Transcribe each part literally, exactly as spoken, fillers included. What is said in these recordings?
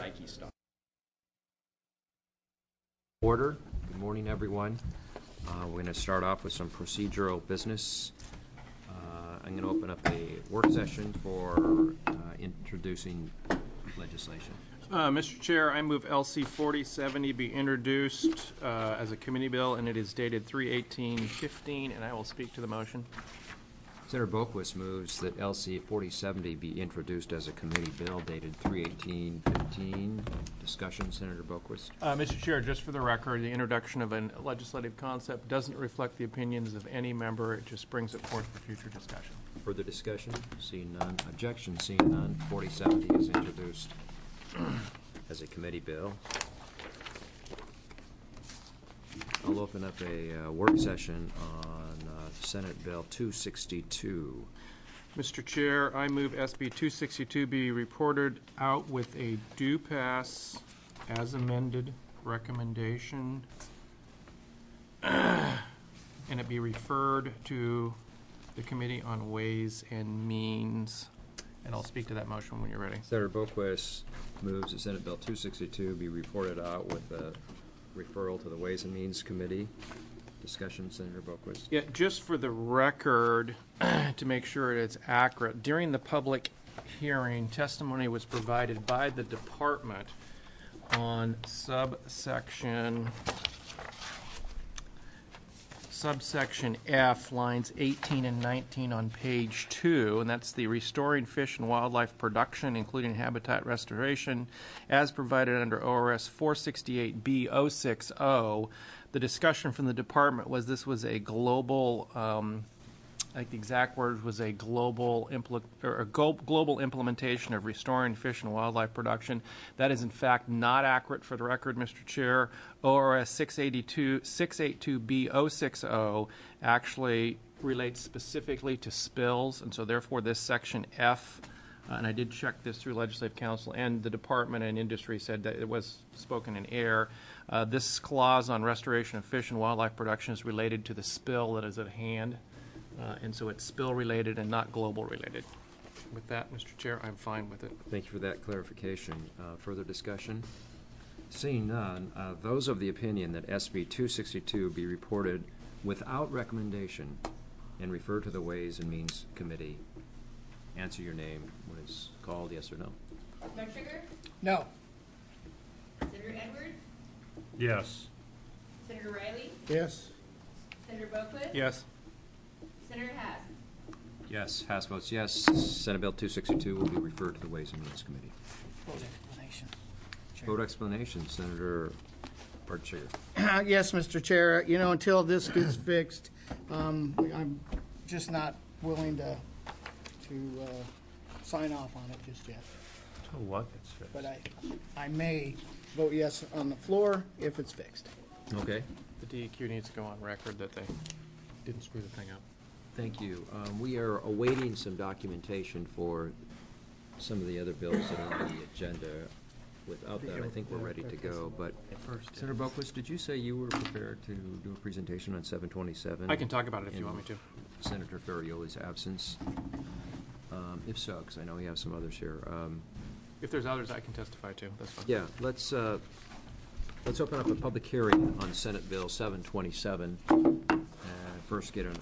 Nike stock. Order. Good morning, everyone. Uh, we're going to start off with some procedural business. Uh, I'm going to open up a work session for uh, introducing legislation. Uh, Mister Chair, I move L C forty seventy be introduced uh, as a committee bill, and it is dated three eighteen fifteen, and I will speak to the motion. Senator Boquist moves that L C forty seventy be introduced as a committee bill dated three eighteen fifteen. Discussion, Senator Boquist. Uh, Mister Chair, just for the record, the introduction of a legislative concept doesn't reflect the opinions of any member. It just brings it forth for future discussion. Further discussion? Seeing none. Objection? Seeing none. forty seventy is introduced as a committee bill. I'll open up a uh, work session on uh, Senate Bill two sixty-two. Mister Chair, I move S B two sixty-two be reported out with a due pass as amended recommendation, and it be referred to the Committee on Ways and Means. And I'll speak to that motion when you're ready. Senator Boquist moves that Senate Bill two sixty-two be reported out with a referral to the Ways and Means Committee. Discussion, Senator Boquist. Yeah, just for the record, to make sure it's accurate, during the public hearing, testimony was provided by the department on subsection subsection F, lines eighteen and nineteen on page two, and that's the restoring fish and wildlife production, including habitat restoration, as provided under O R S four sixty-eight B zero six zero. The discussion from the department was this was a global, um, like the exact words was a global impl- or a go- global implementation of restoring fish and wildlife production. That is in fact not accurate for the record, Mister Chair. O R S six eighty-two, six eighty-two B zero six zero actually relates specifically to spills, and so therefore this section F, uh, and I did check this through Legislative Council, and the department and industry said that it was spoken in error. Uh, this clause on restoration of fish and wildlife production is related to the spill that is at hand, uh, and so it's spill related and not global related. With that, Mister Chair, I'm fine with it. Thank you for that clarification. Uh, further discussion? Seeing none, uh, those of the opinion that S B two sixty-two be reported without recommendation and referred to the Ways and Means Committee, answer your name when it's called, yes or no. Doug Trigger? No. Senator Edwards? Yes. Senator Riley? Yes. Senator Boquist? Yes. Senator Haas? Yes. House votes yes. Senate Bill two sixty-two will be referred to the Ways and Means Committee. Vote explanation. Vote explanation, Senator Bartschiger. Yes, Mister Chair. You know, until this gets fixed, um, I'm just not willing to to uh, sign off on it just yet. Till what gets fixed? But I, I may vote yes on the floor if it's fixed. Okay. The D E Q needs to go on record that they didn't screw the thing up. Thank you. Um, we are awaiting some documentation for some of the other bills that are on the agenda. Without that, I think we're ready to go. But Senator Boquist, did you say you were prepared to do a presentation on seven twenty-seven? I can talk about it if you want me to. Senator Ferrioli's absence. Um, if so, because I know we have some others here. Um, If there's others, I can testify to. That's fine. yeah, let's uh, let's open up a public hearing on Senate Bill seven twenty-seven. And first, get an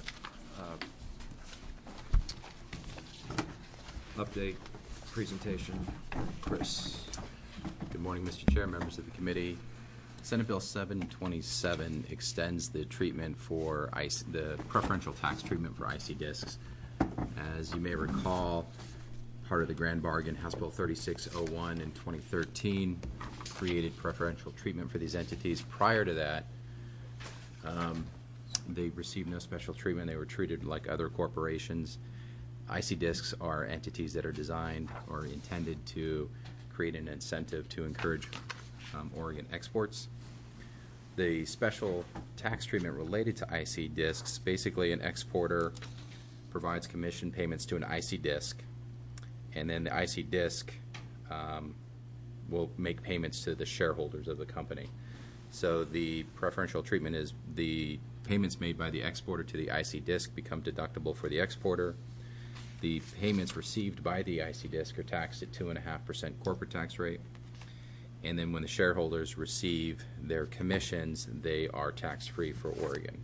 uh, update presentation. Chris. Good morning, Mister Chair, members of the committee. Senate Bill seven twenty-seven extends the treatment for I C, the preferential tax treatment for I C discs. As you may recall, part of the grand bargain, House Bill thirty-six oh one in twenty thirteen created preferential treatment for these entities. Prior to that, um, they received no special treatment. They were treated like other corporations. I C discs are entities that are designed or intended to create an incentive to encourage um, Oregon exports. The special tax treatment related to I C discs, basically an exporter provides commission payments to an I C disc, and then the I C disc um, will make payments to the shareholders of the company. So the preferential treatment is the payments made by the exporter to the I C disc become deductible for the exporter. The payments received by the I C disc are taxed at two point five percent corporate tax rate. And then when the shareholders receive their commissions, they are tax-free for Oregon.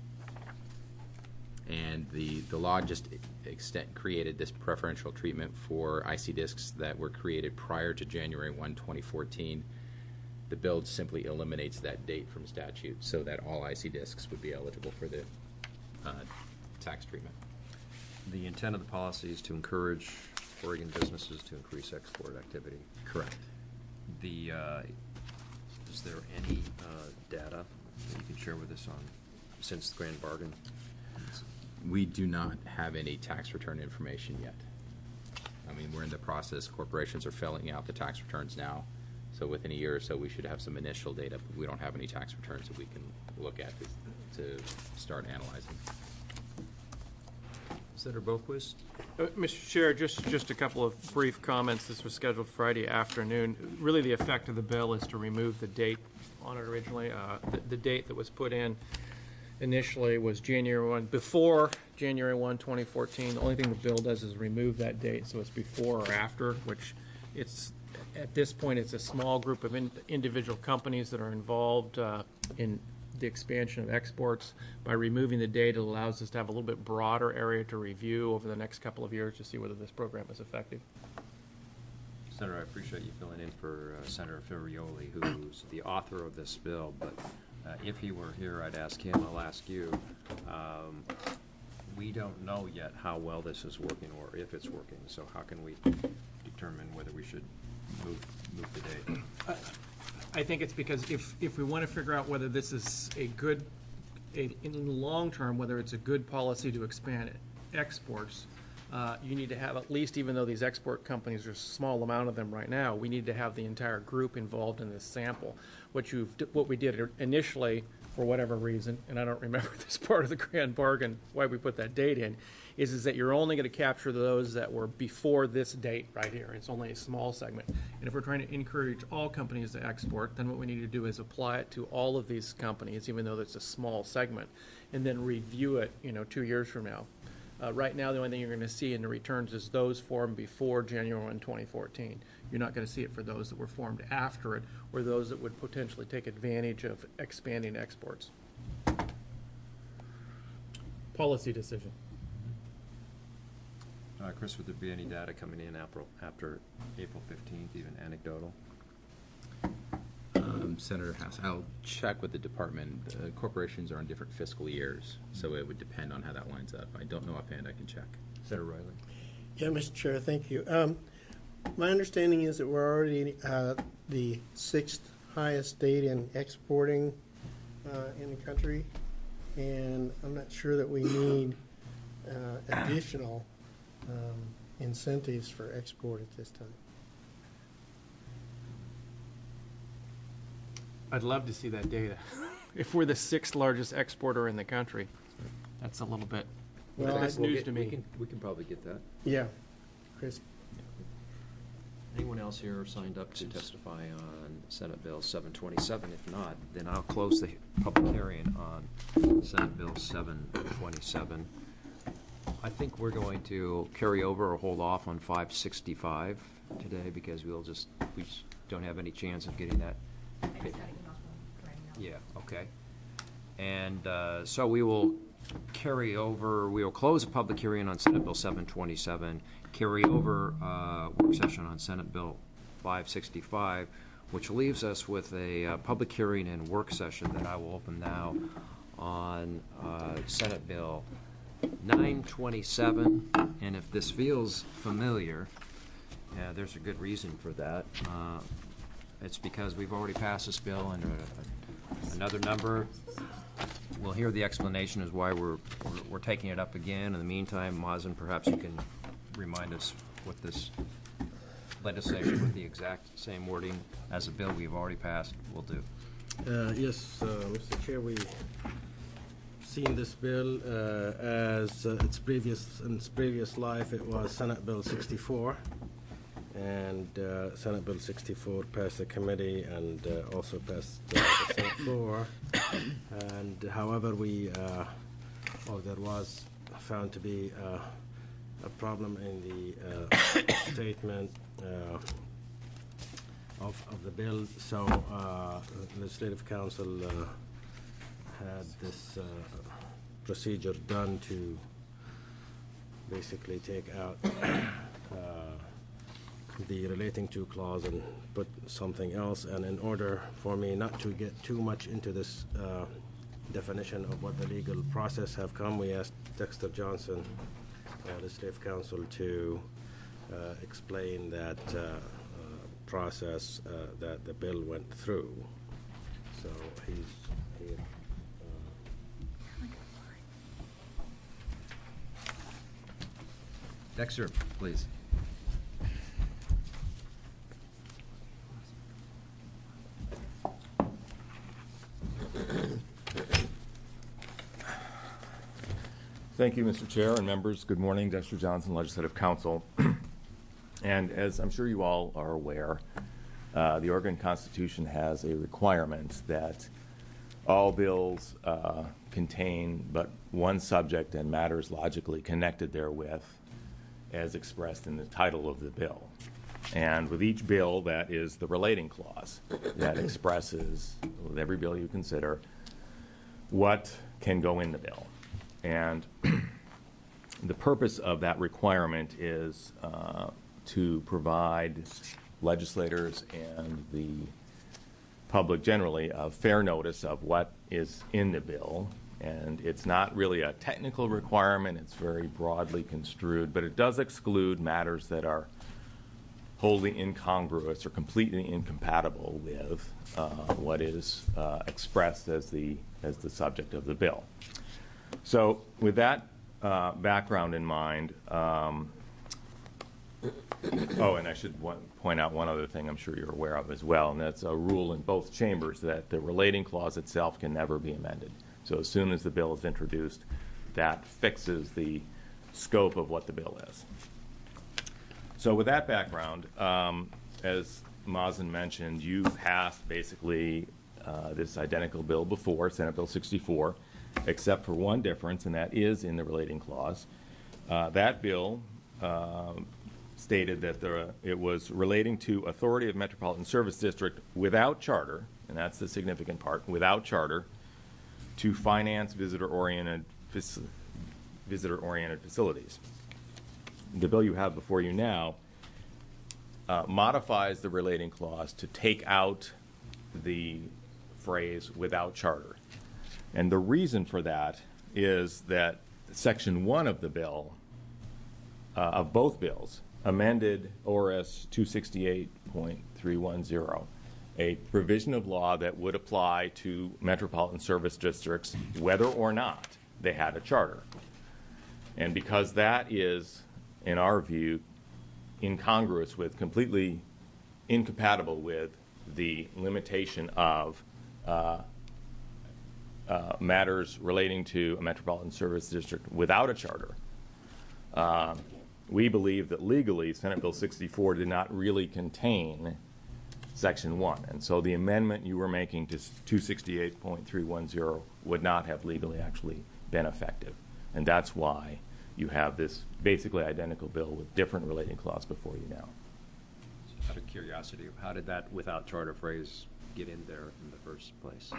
And the, the law just extent, created this preferential treatment for I C discs that were created prior to January first, twenty fourteen. The bill simply eliminates that date from statute so that all I C discs would be eligible for the uh, tax treatment. The intent of the policy is to encourage Oregon businesses to increase export activity. Correct. The, uh, is there any uh, data that you can share with us on, since the grand bargain? We do not have any tax return information yet. I mean, we're in the process. Corporations are filling out the tax returns now. So within a year or so, we should have some initial data, but we don't have any tax returns that we can look at to, to start analyzing. Senator Boquist? Uh, Mister Chair, just, just a couple of brief comments. This was scheduled Friday afternoon. Really, the effect of the bill is to remove the date on it originally. Uh, the, the date that was put in initially was January first, before January first, twenty fourteen. The only thing the bill does is remove that date, so it's before or after, which it's, at this point, it's a small group of in, individual companies that are involved uh, in the expansion of exports. By removing the date, it allows us to have a little bit broader area to review over the next couple of years to see whether this program is effective. Senator, I appreciate you filling in for uh, Senator Ferrioli, who's the author of this bill, but uh, if he were here, I'd ask him, I'll ask you. Um, we don't know yet how well this is working or if it's working, so how can we determine whether we should move, move the date? I think it's because if, if we want to figure out whether this is a good, a, in the long term, whether it's a good policy to expand exports, uh, you need to have at least, even though these export companies, there's a small amount of them right now, we need to have the entire group involved in this sample. What you've, what we did initially, for whatever reason, and I don't remember this part of the grand bargain, why we put that date in, is, is that you're only going to capture those that were before this date right here. It's only a small segment. And if we're trying to encourage all companies to export, then what we need to do is apply it to all of these companies, even though it's a small segment, and then review it, you know, two years from now. Uh, right now, the only thing you're going to see in the returns is those formed before January first, twenty fourteen. You're not going to see it for those that were formed after it, or those that would potentially take advantage of expanding exports. Policy decision. Uh, Chris, would there be any data coming in after, after April fifteenth, even anecdotal? Um, Senator Hass, I'll check with the department. Uh, corporations are on different fiscal years, so it would depend on how that lines up. I don't know offhand. I can check. Senator Riley? Yeah, Mister Chair, thank you. Um, my understanding is that we're already uh, the sixth highest state in exporting uh, in the country, and I'm not sure that we need uh, additional um, incentives for export at this time. I'd love to see that data. If we're the sixth largest exporter in the country, that's a little bit, Well, that's We'll news get- to We me. can, we can probably get that. Yeah, Chris. Anyone else here signed up to testify on Senate Bill seven twenty-seven? If not, then I'll close the public hearing on Senate Bill seven twenty-seven. I think we're going to carry over or hold off on five sixty-five today because we'll just, we just don't have any chance of getting that. I just got an email from right now. Yeah, okay. And uh, so we will carry over, we will close the public hearing on Senate Bill seven twenty-seven, carry over uh, work session on Senate Bill five sixty-five, which leaves us with a uh, public hearing and work session that I will open now on uh, Senate Bill nine twenty-seven. And if this feels familiar, uh, there's a good reason for that. Uh, It's because we've already passed this bill and uh, another number. We'll hear the explanation as why we're, we're, we're taking it up again. In the meantime, Mazen, perhaps you can remind us what this legislation with the exact same wording as a bill we've already passed will do. Uh, Yes, uh, Mister Chair, we've seen this bill uh, as uh, its previous, in its previous life, it was Senate Bill sixty-four. And uh, Senate Bill sixty-four passed the committee and uh, also passed uh, the Senate floor. And however, we, uh, well, there was found to be uh, a problem in the uh, statement uh, of, of the bill. So uh, Legislative Council uh, had this uh, procedure done to basically take out uh, the relating to clause and put something else. And in order for me not to get too much into this uh, definition of what the legal process have come, we asked Dexter Johnson, uh, Legislative Counsel, to uh, explain that uh, uh, process uh, that the bill went through. So he's here. Dexter, please. Thank you, Mister Chair and members. Good morning. Dexter Johnson, Legislative Counsel. And as I'm sure you all are aware, uh, the Oregon Constitution has a requirement that all bills uh, contain but one subject and matters logically connected therewith, as expressed in the title of the bill. And with each bill, that is the relating clause that expresses, with every bill you consider, what can go in the bill. And the purpose of that requirement is uh, to provide legislators and the public generally a fair notice of what is in the bill. And it's not really a technical requirement. It's very broadly construed, but it does exclude matters that are wholly incongruous or completely incompatible with uh, what is uh, expressed as the as the subject of the bill. So with that uh, background in mind, um, oh, and I should one, point out one other thing I'm sure you're aware of as well, and that's a rule in both chambers that the relating clause itself can never be amended. So as soon as the bill is introduced, that fixes the scope of what the bill is. So with that background, um, as Mazen mentioned, you passed basically uh, this identical bill before, Senate Bill sixty-four, except for one difference, and that is in the relating clause. Uh, that bill uh, stated that there, it was relating to authority of Metropolitan Service District without charter, and that's the significant part, without charter, to finance visitor-oriented visitor-oriented facilities. The bill you have before you now uh, modifies the relating clause to take out the phrase without charter. And the reason for that is that Section one of the bill, uh, of both bills, amended O R S two sixty-eight point three one zero, a provision of law that would apply to metropolitan service districts whether or not they had a charter. And because that is, in our view, incongruous with, completely incompatible with the limitation of uh, uh, matters relating to a metropolitan service district without a charter, uh, we believe that legally Senate Bill sixty-four did not really contain Section one. And so the amendment you were making to two sixty-eight point three one zero would not have legally actually been effective. And that's why you have this basically identical bill with different relating clause before you now. Out of curiosity, how did that without charter phrase get in there in the first place?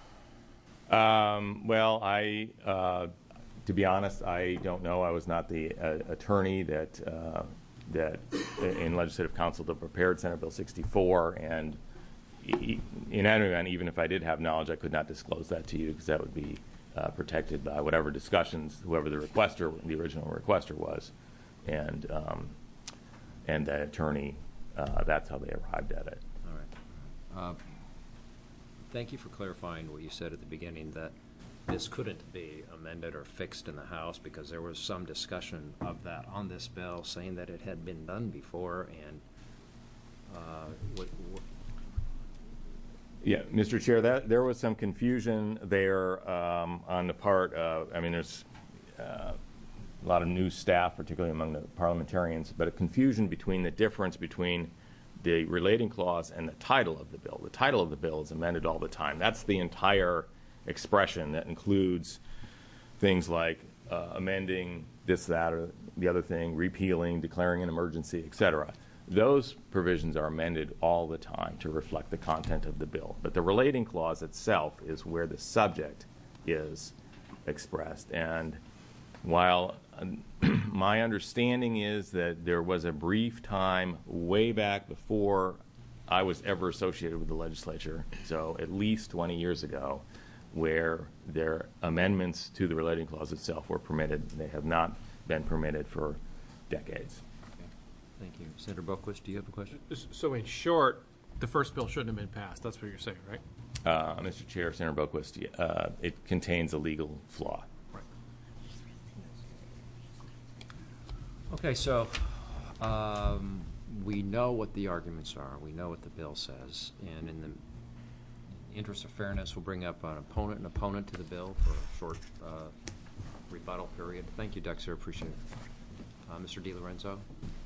Um, well, I, uh, to be honest, I don't know. I was not the uh, attorney that uh, that in Legislative Council that prepared Senate Bill sixty-four, and in any event, even if I did have knowledge, I could not disclose that to you because that would be uh, protected by whatever discussions whoever the requester, the original requester was, and um, and the attorney. Uh, that's how they arrived at it. All right. Uh, thank you for clarifying what you said at the beginning, that this couldn't be amended or fixed in the House, because there was some discussion of that on this bill, saying that it had been done before. And uh, what, what yeah, Mister Chair, that there was some confusion there um, on the part of, I mean, there's uh, a lot of new staff, particularly among the parliamentarians, but a confusion between the difference between the relating clause and the title of the bill. The title of the bill is amended all the time. That's the entire expression that includes things like uh, amending this, that, or the other thing, repealing, declaring an emergency, et cetera. Those provisions are amended all the time to reflect the content of the bill. But the relating clause itself is where the subject is expressed. And while um, my understanding is that there was a brief time way back before I was ever associated with the legislature, so at least twenty years ago, where their amendments to the relating clause itself were permitted. They have not been permitted for decades. Okay. Thank you. Senator Boquist, do you have a question? So in short, the first bill shouldn't have been passed. That's what you're saying, right? Uh, Mister Chair, Senator Boquist, uh, it contains a legal flaw. Okay, so um, we know what the arguments are. We know what the bill says. And in the interest of fairness, we'll bring up an opponent and opponent to the bill for a short uh, rebuttal period. Thank you, Dexter. Appreciate it. Uh, Mister DiLorenzo.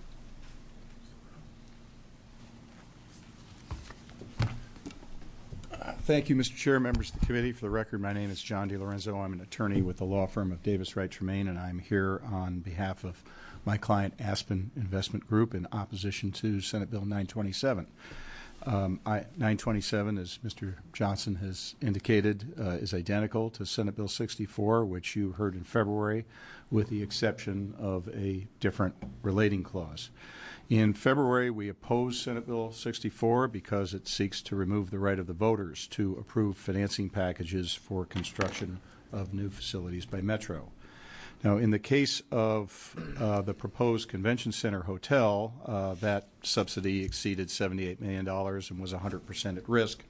Thank you, Mister Chair, members of the committee. For the record, my name is John DiLorenzo. I'm an attorney with the law firm of Davis Wright Tremaine, and I'm here on behalf of my client, Aspen Investment Group, in opposition to Senate Bill nine twenty-seven. Um, I, nine twenty-seven, as Mister Johnson has indicated, uh, is identical to Senate Bill sixty-four, which you heard in February, with the exception of a different relating clause. In February, we opposed Senate Bill sixty-four because it seeks to remove the right of the voters to approve financing packages for construction of new facilities by Metro. Now, in the case of uh, the proposed convention center hotel, uh, that subsidy exceeded seventy-eight million dollars and was one hundred percent at risk,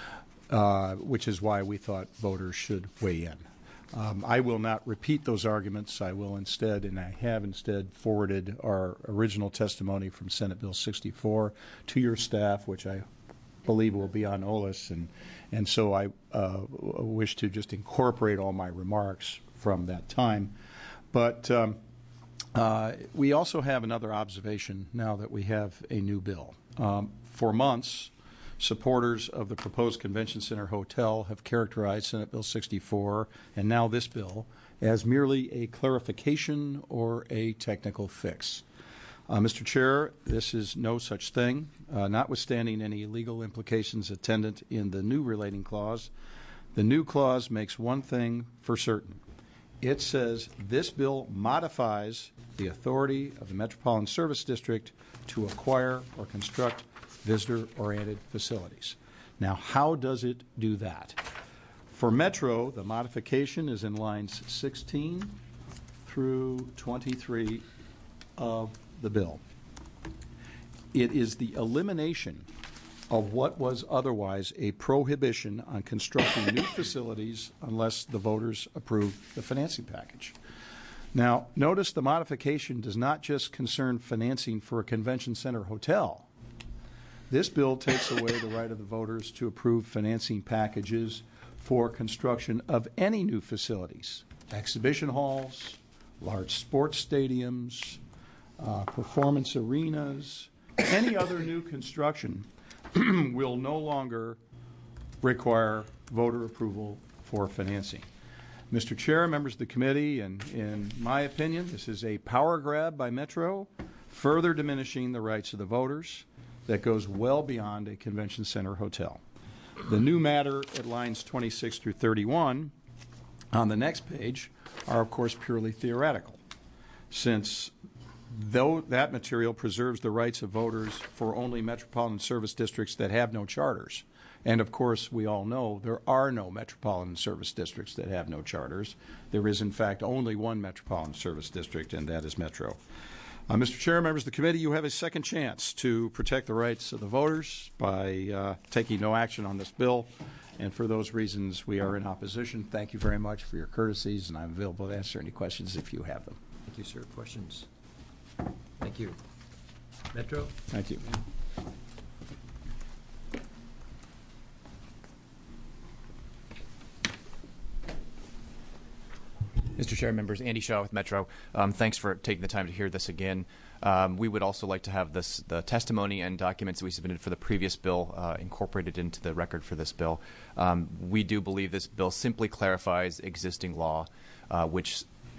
uh, which is why we thought voters should weigh in. Um, I will not repeat those arguments. I will instead, and I have instead, forwarded our original testimony from Senate Bill sixty-four to your staff, which I believe will be on O L A S, and, and so I uh, wish to just incorporate all my remarks from that time. But um, uh, we also have another observation now that we have a new bill. Um, for months, supporters of the proposed convention center hotel have characterized Senate Bill sixty-four and now this bill as merely a clarification or a technical fix. Uh, Mister Chair, this is no such thing. Uh, notwithstanding any legal implications attendant in the new relating clause, the new clause makes one thing for certain. It says this bill modifies the authority of the Metropolitan Service District to acquire or construct visitor-oriented facilities. Now, how does it do that? For Metro, the modification is in lines sixteen through twenty-three of the bill. It is the elimination of what was otherwise a prohibition on constructing new facilities unless the voters approve the financing package. Now, notice the modification does not just concern financing for a convention center hotel. This bill takes away the right of the voters to approve financing packages for construction of any new facilities, exhibition halls, large sports stadiums, uh, performance arenas, any other new construction will no longer require voter approval for financing. Mister Chair, members of the committee, and in my opinion, this is a power grab by Metro, further diminishing the rights of the voters that goes well beyond a convention center hotel. The new matter at lines twenty-six through thirty-one on the next page are, of course, purely theoretical, since though that material preserves the rights of voters for only metropolitan service districts that have no charters. And, of course, we all know there are no metropolitan service districts that have no charters. There is, in fact, only one metropolitan service district, and that is Metro. Uh, Mister Chair, members of the committee, you have a second chance to protect the rights of the voters by uh, taking no action on this bill. And for those reasons, we are in opposition. Thank you very much for your courtesies, and I'm available to answer any questions if you have them. Thank you, sir. Questions? Thank you. Metro? Thank you. Mister Chair, members, Andy Shaw with Metro. Um, thanks for taking the time to hear this again. Um, we would also like to have this, the testimony and documents that we submitted for the previous bill uh, incorporated into the record for this bill. Um, we do believe this bill simply clarifies existing law, uh, which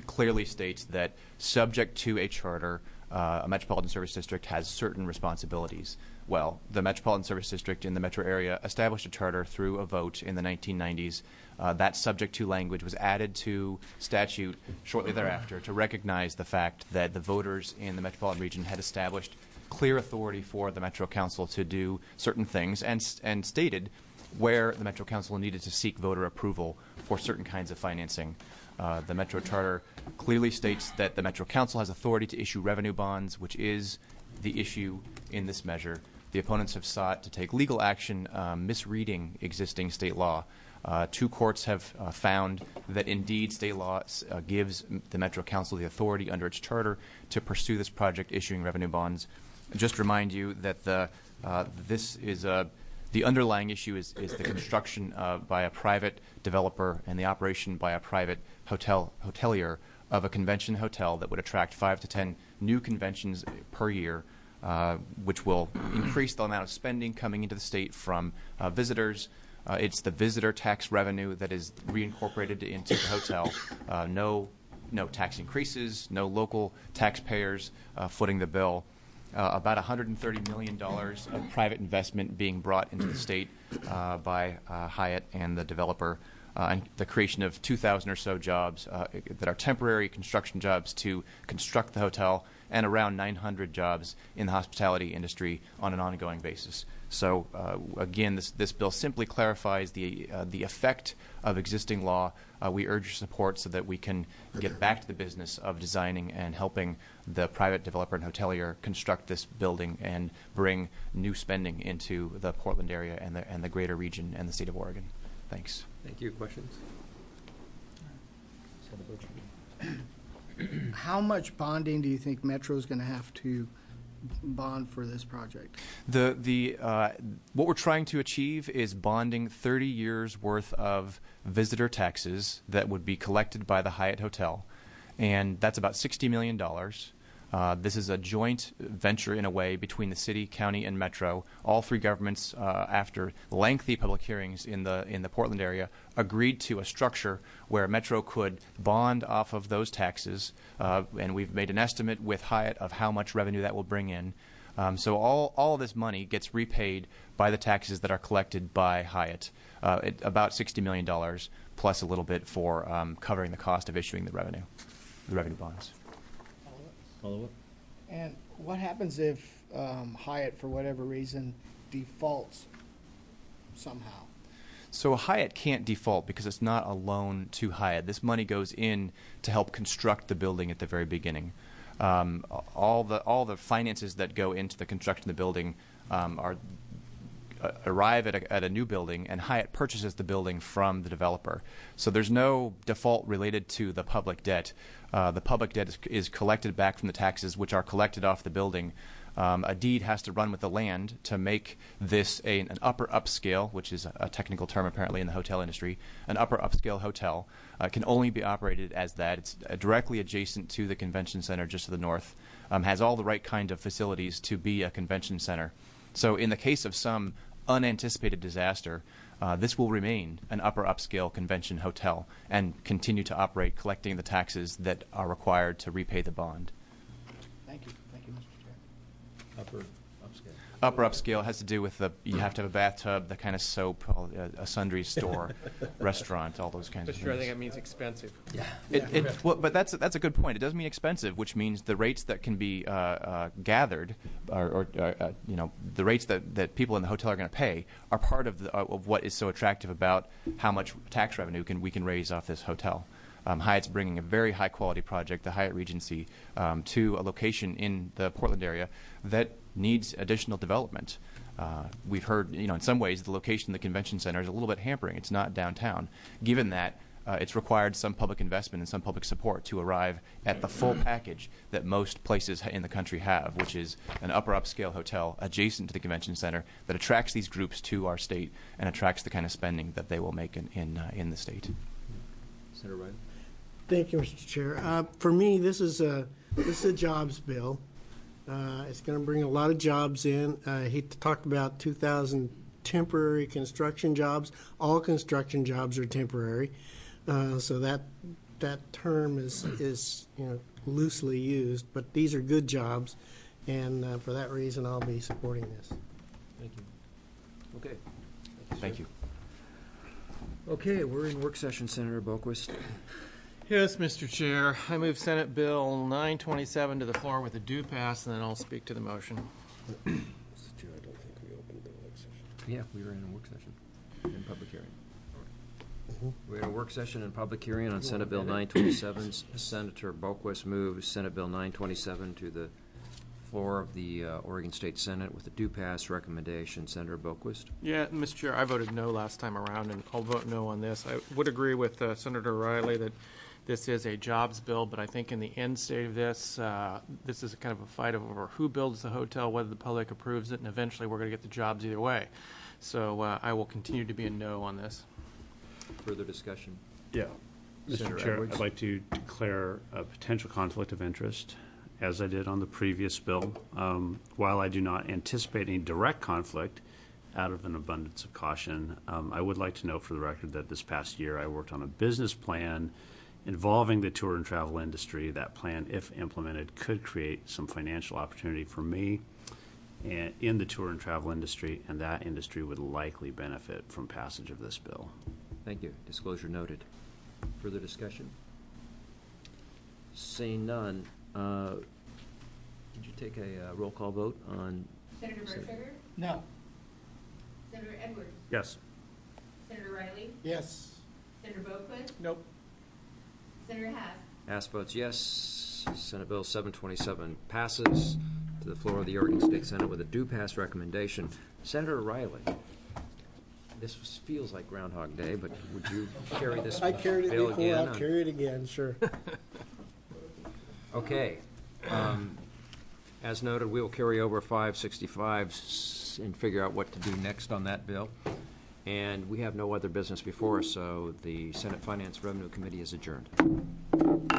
clearly states that, subject to a charter, uh, a Metropolitan Service District has certain responsibilities. Well, the Metropolitan Service District in the metro area established a charter through a vote in the nineteen nineties. Uh, that subject to language was added to statute shortly thereafter to recognize the fact that the voters in the metropolitan region had established clear authority for the Metro Council to do certain things, and, and stated where the Metro Council needed to seek voter approval for certain kinds of financing. Uh, the Metro Charter clearly states that the Metro Council has authority to issue revenue bonds, which is the issue in this measure. The opponents have sought to take legal action um, misreading existing state law. Uh, two courts have uh, found that indeed state law uh, gives the Metro Council the authority under its charter to pursue this project issuing revenue bonds. Just remind you that the, uh, this is a The underlying issue is, is the construction uh, by a private developer and the operation by a private hotel hotelier of a convention hotel that would attract five to ten new conventions per year, uh, which will increase the amount of spending coming into the state from uh, visitors. Uh, it's the visitor tax revenue that is reincorporated into the hotel. Uh, no, no tax increases, no local taxpayers uh, footing the bill. Uh, about one hundred thirty million dollars of private investment being brought into the state uh, by uh, Hyatt and the developer, uh, and the creation of two thousand or so jobs uh, that are temporary construction jobs to construct the hotel, and around nine hundred jobs in the hospitality industry on an ongoing basis. So uh, again, this, this bill simply clarifies the, uh, the effect of existing law. Uh, we urge your support so that we can get back to the business of designing and helping the private developer and hotelier construct this building and bring new spending into the Portland area and the, and the greater region and the state of Oregon. Thanks. Thank you. Questions? How much bonding do you think Metro is going to have to bond for this project? The the uh, what we're trying to achieve is bonding thirty years worth of visitor taxes that would be collected by the Hyatt Hotel, and that's about sixty million dollars. Uh, this is a joint venture in a way between the city, county, and Metro. All three governments, uh, after lengthy public hearings in the in the Portland area, agreed to a structure where Metro could bond off of those taxes, uh, and we've made an estimate with Hyatt of how much revenue that will bring in. Um, so all all of this money gets repaid by the taxes that are collected by Hyatt, uh, it, about sixty million dollars, plus a little bit for um, covering the cost of issuing the revenue, the revenue bonds. Follow up? And what happens if um, Hyatt, for whatever reason, defaults somehow? So Hyatt can't default because it's not a loan to Hyatt. This money goes in to help construct the building at the very beginning. Um, all the all the finances that go into the construction of the building um, are uh, arrive at a, at a new building, and Hyatt purchases the building from the developer. So there's no default related to the public debt. Uh, the public debt is, is collected back from the taxes, which are collected off the building. Um, a deed has to run with the land to make this a, an upper upscale, which is a, a technical term apparently in the hotel industry. An upper upscale hotel uh, can only be operated as that. It's uh, directly adjacent to the convention center just to the north, um, has all the right kind of facilities to be a convention center. So in the case of some unanticipated disaster, uh, this will remain an upper upscale convention hotel and continue to operate collecting the taxes that are required to repay the bond. Thank you. Thank you, Mister Chair. Upper upscale. Upper upscale has to do with the, you have to have a bathtub, the kind of soap, all- a, a sundry store, restaurant, all those kinds of Mr. I think things. that means expensive. Yeah. It, it, well, but that's that's a good point. It does mean expensive, which means the rates that can be uh, uh, gathered, or, or uh, uh, you know, the rates that, that people in the hotel are going to pay are part of the, uh, of what is so attractive about how much tax revenue can we can raise off this hotel. Um, Hyatt's bringing a very high quality project, the Hyatt Regency, um, to a location in the Portland area that needs additional development. Uh, we've heard, you know, in some ways the location of the convention center is a little bit hampering. It's not downtown. Given that, uh, it's required some public investment and some public support to arrive at the full package that most places in the country have, which is an upper upscale hotel adjacent to the convention center that attracts these groups to our state and attracts the kind of spending that they will make in in, uh, in the state. Senator Ryan? Thank you, Mister Chair. Uh, for me, this is a this is a jobs bill. Uh, it's going to bring a lot of jobs in. Uh, he talked about two thousand temporary construction jobs. All construction jobs are temporary, uh, so that that term is, is, you know, loosely used, but these are good jobs, and uh, for that reason, I'll be supporting this. Thank you. Okay. Thank you. Okay, we're in work session, Senator Boquist. Yes, Mister Chair. I move Senate Bill nine twenty-seven to the floor with a due pass, and then I'll speak to the motion. Mister Chair, I don't think we opened the work session. Yeah, we were in a work session, in public hearing. We're in a work session and public hearing on Senate Bill nine twenty-seven. Senator Boquist moves Senate Bill nine twenty-seven to the floor of the uh, Oregon State Senate with a due pass recommendation. Senator Boquist. Yeah, Mister Chair, I voted no last time around, and I'll vote no on this. I would agree with uh, Senator Riley that this is a jobs bill, but I think in the end state of this, uh, this is kind of a fight over who builds the hotel, whether the public approves it, and eventually we're going to get the jobs either way. So uh, I will continue to be a no on this. Further discussion? Yeah. Mister Senator Chair, Edwards. I'd like to declare a potential conflict of interest, as I did on the previous bill. Um, While I do not anticipate any direct conflict, out of an abundance of caution, um, I would like to note for the record that this past year I worked on a business plan involving the tour and travel industry. That plan, if implemented, could create some financial opportunity for me and in the tour and travel industry, and that industry would likely benefit from passage of this bill. Thank you. Disclosure noted. Further discussion? Seeing none, uh, did you take a uh, roll call vote on? Senator Bergshiger? No. Senator Edwards? Yes. Senator Riley? Yes. Senator Boquist? Nope. Senator Haas? Haas votes yes. Senate Bill seven twenty-seven passes to the floor of the Oregon State Senate with a due pass recommendation. Senator Riley, this was, feels like Groundhog Day, but would you carry this I carried it bill before, again? I'll on- carry it again, sure. Okay. Um, As noted, we will carry over five sixty-fives and figure out what to do next on that bill. And we have no other business before us, so the Senate Finance Revenue Committee is adjourned.